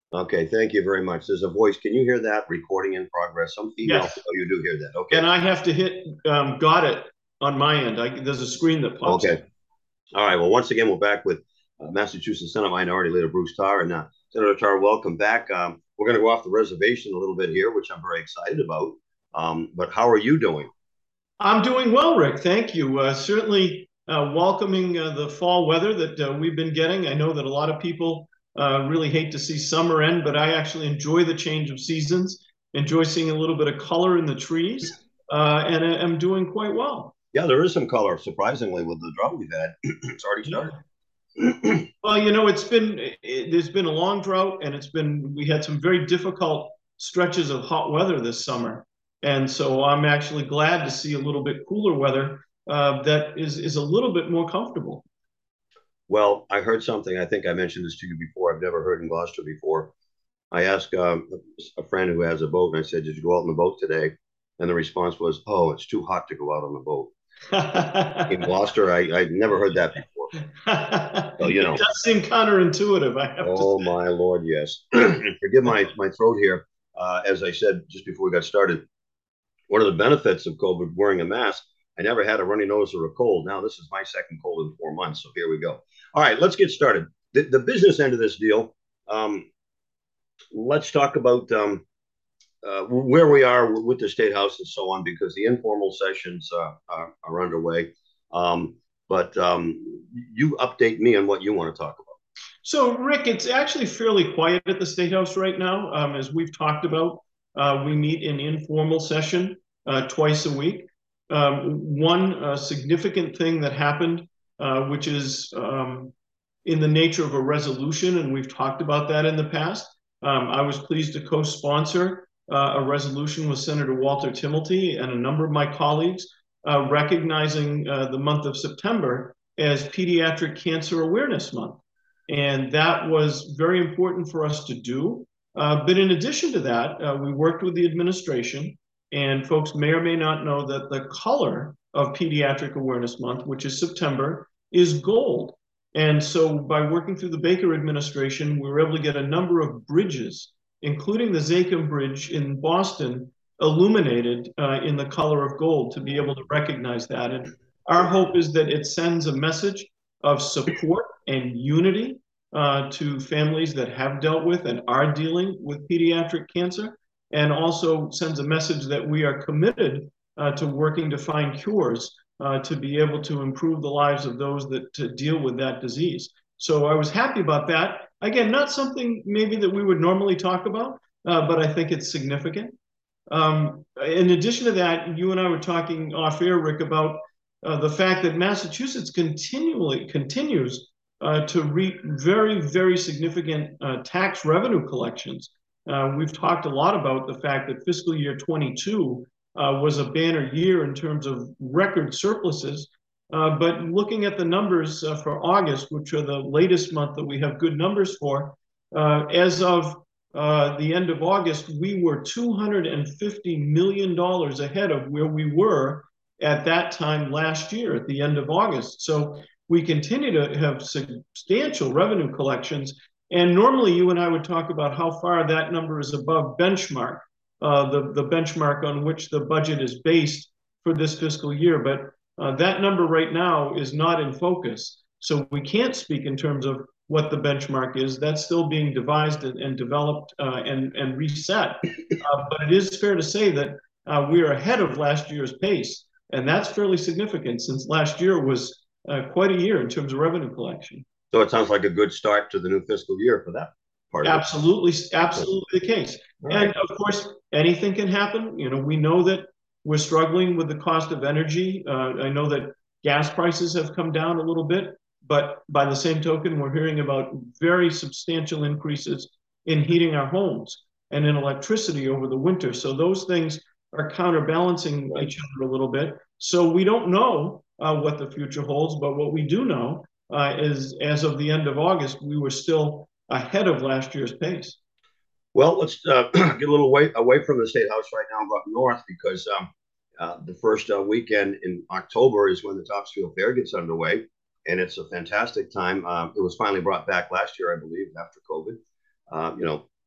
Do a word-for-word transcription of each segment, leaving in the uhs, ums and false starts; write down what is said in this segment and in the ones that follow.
Okay, thank you very much. There's a voice. Can you hear that? Recording in progress. Some female. Yes. Oh, you do hear that. Okay. And I have to hit um, got it on my end. I, there's a screen that pops up. Okay. All right. Well, once again, we're back with uh, Massachusetts Senate Minority Leader Bruce Tarr. And uh, Senator Tarr, welcome back. Um, we're going to go off the reservation a little bit here, which I'm very excited about. Um, but how are you doing? I'm doing well, Rick. Thank you. Uh, certainly uh, welcoming uh, the fall weather that uh, we've been getting. I know that a lot of people uh, really hate to see summer end, but I actually enjoy the change of seasons, enjoy seeing a little bit of color in the trees, uh, and I- I'm doing quite well. Yeah, there is some color, surprisingly, with the drought we've had. It's already Yeah. started. Well, you know, it's been it, there's been a long drought, and it's been we had some very difficult stretches of hot weather this summer, and so I'm actually glad to see a little bit cooler weather uh, that is is a little bit more comfortable. Well, I heard something. I think I mentioned this to you before. I've never heard in Gloucester before. I asked um, a friend who has a boat, and I said, "Did you go out on the boat today?" And the response was, "Oh, it's too hot to go out on the boat." In Gloucester, I I never heard that before. So you It know, does seem counterintuitive, I have to oh say. my lord, yes. And forgive my my throat here. Uh, as I said just before we got started, one of the benefits of COVID wearing a mask, I never had a runny nose or a cold. Now this is my second cold in four months. So here we go. All right, let's get started. The, the business end of this deal. Um, let's talk about um, uh, where we are with the state house and so on, because the informal sessions uh, are, are underway. Um, but um, you update me on what you want to talk about. So, Rick, it's actually fairly quiet at the State House right now. Um, as we've talked about, uh, we meet in informal session uh, twice a week. Um, one uh, significant thing that happened, uh, which is um, in the nature of a resolution, and we've talked about that in the past. Um, I was pleased to co-sponsor uh, a resolution with Senator Walter Timilty and a number of my colleagues uh, recognizing uh, the month of September as Pediatric Cancer Awareness Month. And that was very important for us to do. Uh, but in addition to that, uh, we worked with the administration, and folks may or may not know that the color of Pediatric Awareness Month, which is September, is gold. And so by working through the Baker administration, we were able to get a number of bridges, including the Zakim Bridge in Boston, illuminated uh, in the color of gold to be able to recognize that. And our hope is that it sends a message of support and unity uh, to families that have dealt with and are dealing with pediatric cancer, and also sends a message that we are committed uh, to working to find cures uh, to be able to improve the lives of those that to deal with that disease. So I was happy about that. Again, not something maybe that we would normally talk about, uh, but I think it's significant. Um, in addition to that, you and I were talking off air, Rick, about uh, the fact that Massachusetts continually continues uh, to reap very, very significant uh, tax revenue collections. Uh, we've talked a lot about the fact that fiscal year twenty-two uh, was a banner year in terms of record surpluses. Uh, but looking at the numbers uh, for August, which are the latest month that we have good numbers for, uh, as of uh, the end of August, we were two hundred fifty million dollars ahead of where we were at that time last year at the end of August. So we continue to have substantial revenue collections. And normally you and I would talk about how far that number is above benchmark, uh, the, the benchmark on which the budget is based for this fiscal year. But uh, that number right now is not in focus. So we can't speak in terms of what the benchmark is. That's still being devised and, and developed uh, and, and reset. Uh, but it is fair to say that uh, we are ahead of last year's pace. And that's fairly significant since last year was uh, quite a year in terms of revenue collection. So it sounds like a good start to the new fiscal year for that part of it. Absolutely, Excellent. absolutely the case. All And right. of course, anything can happen. You know, we know that we're struggling with the cost of energy. Uh, I know that gas prices have come down a little bit, but by the same token, we're hearing about very substantial increases in heating our homes and in electricity over the winter. So those things are counterbalancing Right. each other a little bit. So we don't know uh, what the future holds, but what we do know uh, is as of the end of August, we were still ahead of last year's pace. Well, let's uh, get a little away away from the state house right now and go up north because um, uh, the first uh, weekend in October is when the Topsfield Fair gets underway, and it's a fantastic time. Uh, it was finally brought back last year, I believe, after COVID. Uh, you know,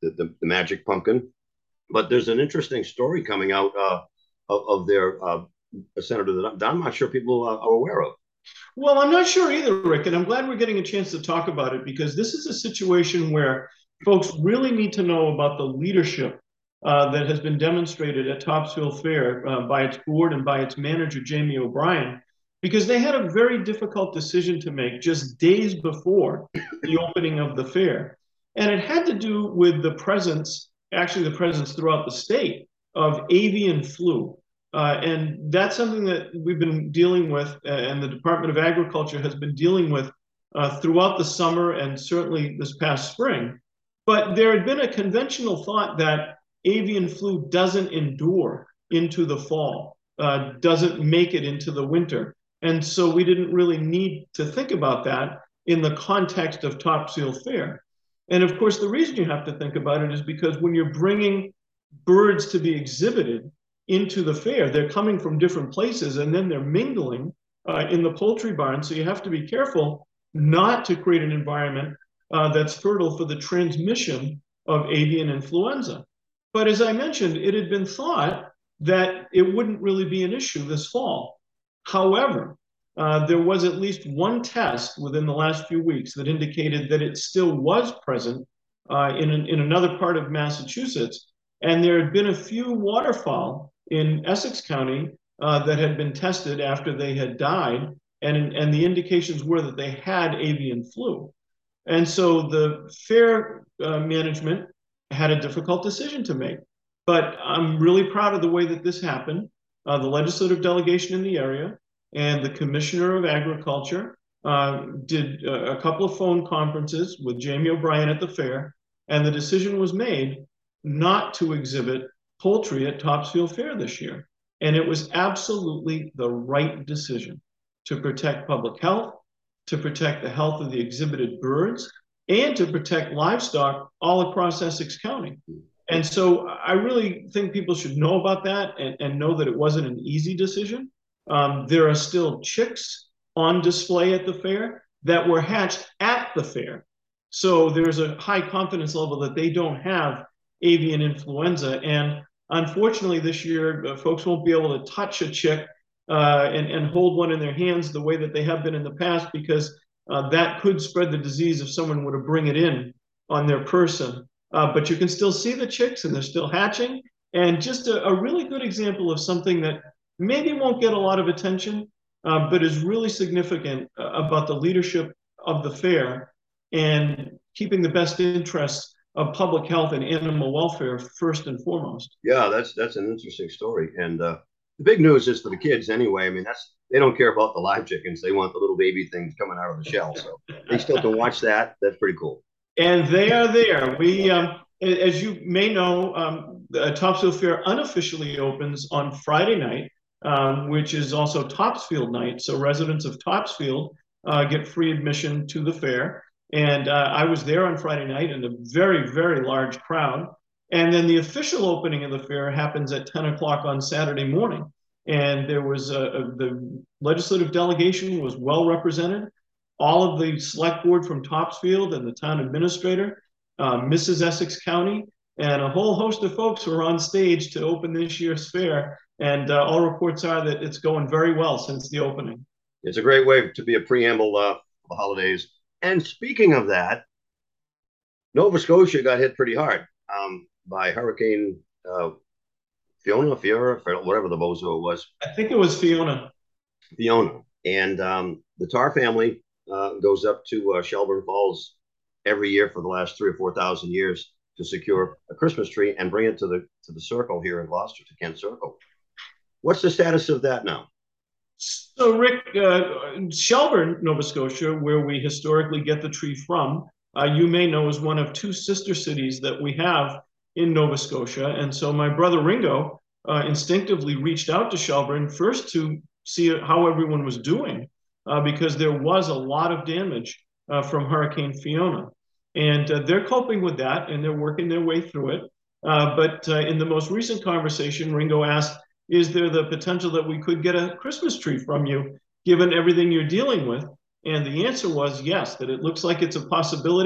the, the, the magic pumpkin. But there's an interesting story coming out uh, of, of their uh, senator that I'm not sure people uh, are aware of. Well, I'm not sure either, Rick, and I'm glad we're getting a chance to talk about it because this is a situation where folks really need to know about the leadership uh, that has been demonstrated at Topsfield Fair uh, by its board and by its manager, Jamie O'Brien, because they had a very difficult decision to make just days before the opening of the fair. And it had to do with the presence, actually the presence throughout the state, of avian flu. Uh, and that's something that we've been dealing with, uh, and the Department of Agriculture has been dealing with uh, throughout the summer and certainly this past spring. But there had been a conventional thought that avian flu doesn't endure into the fall, uh, doesn't make it into the winter. And so we didn't really need to think about that in the context of Topsfield Fair. And of course, the reason you have to think about it is because when you're bringing birds to be exhibited into the fair, they're coming from different places and then they're mingling uh, in the poultry barn. So you have to be careful not to create an environment uh, that's fertile for the transmission of avian influenza. But as I mentioned, it had been thought that it wouldn't really be an issue this fall. However, uh, there was at least one test within the last few weeks that indicated that it still was present uh, in, an, in another part of Massachusetts. And there had been a few waterfowl in Essex County uh, that had been tested after they had died, and, and the indications were that they had avian flu. And so the fair uh, management had a difficult decision to make. But I'm really proud of the way that this happened. Uh, the legislative delegation in the area and the Commissioner of Agriculture uh, did a, a couple of phone conferences with Jamie O'Brien at the fair, and the decision was made not to exhibit poultry at Topsfield Fair this year. And it was absolutely the right decision to protect public health, to protect the health of the exhibited birds, and to protect livestock all across Essex County. And so I really think people should know about that and, and know that it wasn't an easy decision. Um, there are still chicks on display at the fair that were hatched at the fair. So there's a high confidence level that they don't have avian influenza. And unfortunately, this year, uh, folks won't be able to touch a chick uh, and, and hold one in their hands the way that they have been in the past, because uh, that could spread the disease if someone were to bring it in on their person. Uh, but you can still see the chicks and they're still hatching. And just a, a really good example of something that maybe won't get a lot of attention, uh, but is really significant uh, about the leadership of the fair and keeping the best interests of public health and animal welfare first and foremost. Yeah, that's that's an interesting story. And uh, the big news is for the kids anyway. I mean, that's they don't care about the live chickens. They want the little baby things coming out of the shell. So they still can watch that. That's pretty cool. And they are there. We, um, as you may know, um, the Topsfield Fair unofficially opens on Friday night, um, which is also Topsfield night. So residents of Topsfield uh, get free admission to the fair. And uh, I was there on Friday night in a very, very large crowd. And then the official opening of the fair happens at ten o'clock on Saturday morning. And there was a, a, the legislative delegation was well represented. All of the select board from Topsfield and the town administrator, uh, Missus Essex County, and a whole host of folks were on stage to open this year's fair. And uh, all reports are that it's going very well since the opening. It's a great way to be a preamble uh, for the holidays. And speaking of that, Nova Scotia got hit pretty hard um, by Hurricane uh, Fiona, Fiora, whatever the bozo it was. I think it was Fiona. Fiona. And um, the Tar family uh, goes up to uh, Shelburne Falls every year for the last three or four thousand years to secure a Christmas tree and bring it to the to the circle here in Gloucester, to Kent Circle. What's the status of that now? So, Rick, uh, Shelburne, Nova Scotia, where we historically get the tree from, uh, you may know is one of two sister cities that we have in Nova Scotia. And so my brother Ringo uh, instinctively reached out to Shelburne first to see how everyone was doing, uh, because there was a lot of damage uh, from Hurricane Fiona. And uh, they're coping with that, and they're working their way through it. Uh, but uh, in the most recent conversation, Ringo asked, is there the potential that we could get a Christmas tree from you, given everything you're dealing with? And the answer was yes, that it looks like it's a possibility.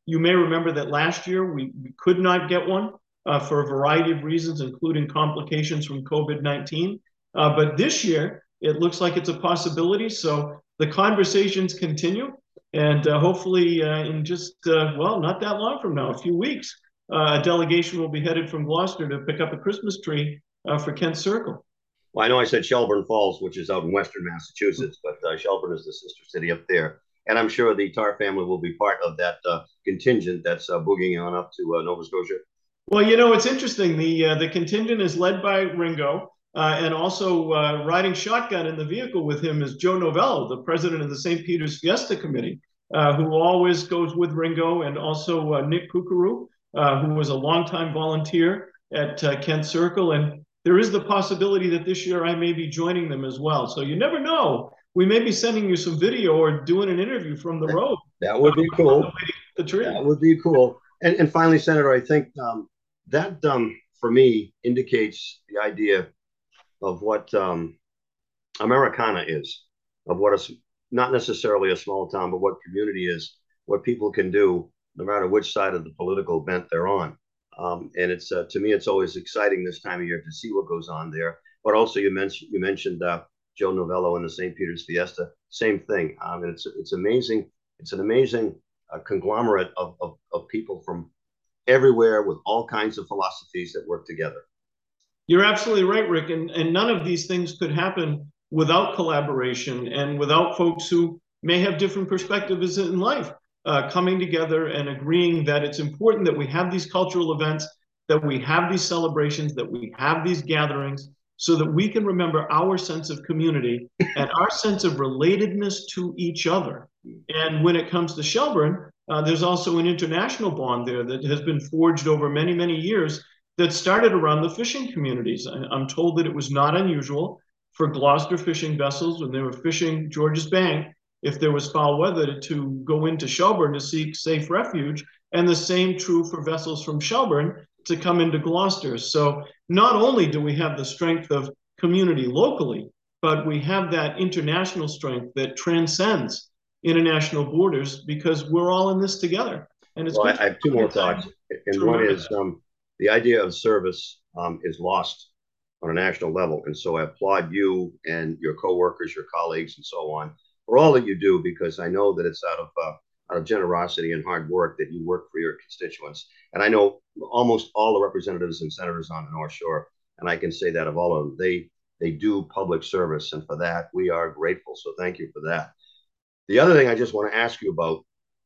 You may remember that last year we, we could not get one uh, for a variety of reasons, including complications from COVID nineteen. Uh, but this year, it looks like it's a possibility. So the conversations continue. And uh, hopefully uh, in just, uh, well, not that long from now, a few weeks, uh, a delegation will be headed from Gloucester to pick up a Christmas tree uh, for Kent Circle. Well, I know I said Shelburne Falls, which is out in western Massachusetts, but uh, Shelburne is the sister city up there. And I'm sure the Tarr family will be part of that uh, contingent that's uh, boogieing on up to uh, Nova Scotia. Well, you know, it's interesting. The uh, the contingent is led by Ringo, uh, and also uh, riding shotgun in the vehicle with him is Joe Novello, the president of the Saint Peter's Fiesta Committee, uh, who always goes with Ringo, and also uh, Nick Kukuru, uh, who was a longtime volunteer at uh, Kent Circle. And there is the possibility that this year I may be joining them as well. So you never know. We may be sending you some video or doing an interview from the road. That would be cool. The tree. That would be cool. And, and finally, Senator, I think um, that, um, for me, indicates the idea of what um, Americana is, of what a, not necessarily a small town, but what community is, what people can do, no matter which side of the political bent they're on. Um, and it's uh, to me, it's always exciting this time of year to see what goes on there. But also, you mentioned you mentioned uh, Joe Novello and the Saint Peter's Fiesta. Same thing. Um, and it's it's amazing. It's an amazing uh, conglomerate of, of of people from everywhere with all kinds of philosophies that work together. You're absolutely right, Rick. And and none of these things could happen without collaboration and without folks who may have different perspectives in life. Uh, coming together and agreeing that it's important that we have these cultural events, that we have these celebrations, that we have these gatherings, so that we can remember our sense of community and our sense of relatedness to each other. And when it comes to Shelburne, uh, there's also an international bond there that has been forged over many, many years that started around the fishing communities. I'm told that it was not unusual for Gloucester fishing vessels when they were fishing Georges Bank, if there was foul weather, to go into Shelburne to seek safe refuge, and the same true for vessels from Shelburne to come into Gloucester. So not only do we have the strength of community locally, but we have that international strength that transcends international borders because we're all in this together. And it's well, I have two more thoughts. And one is um, the idea of service um, is lost on a national level. And so I applaud you and your coworkers, your colleagues, and so on, for all that you do, because I know that it's out of uh, out of generosity and hard work that you work for your constituents. And I know almost all the representatives and senators on the North Shore, and I can say that of all of them, they they do public service, and for that we are grateful. So thank you for that. The other thing I just want to ask you about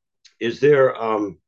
is there um,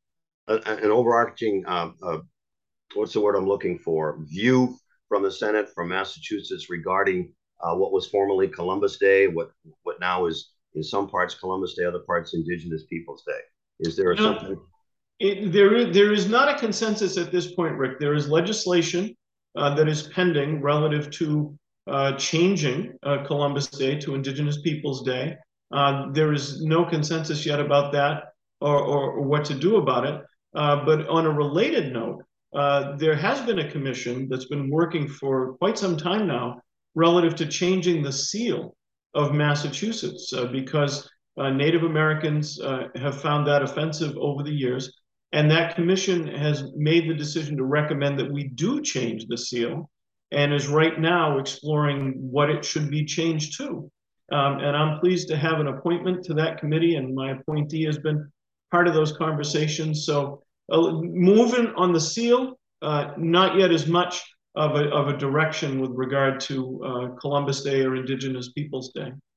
a, an overarching uh, uh, what's the word I'm looking for view from the Senate, from Massachusetts, regarding Uh, what was formerly Columbus Day, what what now is in some parts Columbus Day, other parts Indigenous Peoples Day? Is there no, something? It, there, is, there is not a consensus at this point, Rick. There is legislation uh, that is pending relative to uh, changing uh, Columbus Day to Indigenous Peoples Day. Uh, there is no consensus yet about that or, or, or what to do about it. Uh, but on a related note, uh, there has been a commission that's been working for quite some time now relative to changing the seal of Massachusetts, uh, because uh, Native Americans uh, have found that offensive over the years. And that commission has made the decision to recommend that we do change the seal, and is right now exploring what it should be changed to. Um, and I'm pleased to have an appointment to that committee, and my appointee has been part of those conversations. So uh, moving on the seal, uh, not yet as much of a, of a direction with regard to uh, Columbus Day or Indigenous Peoples Day.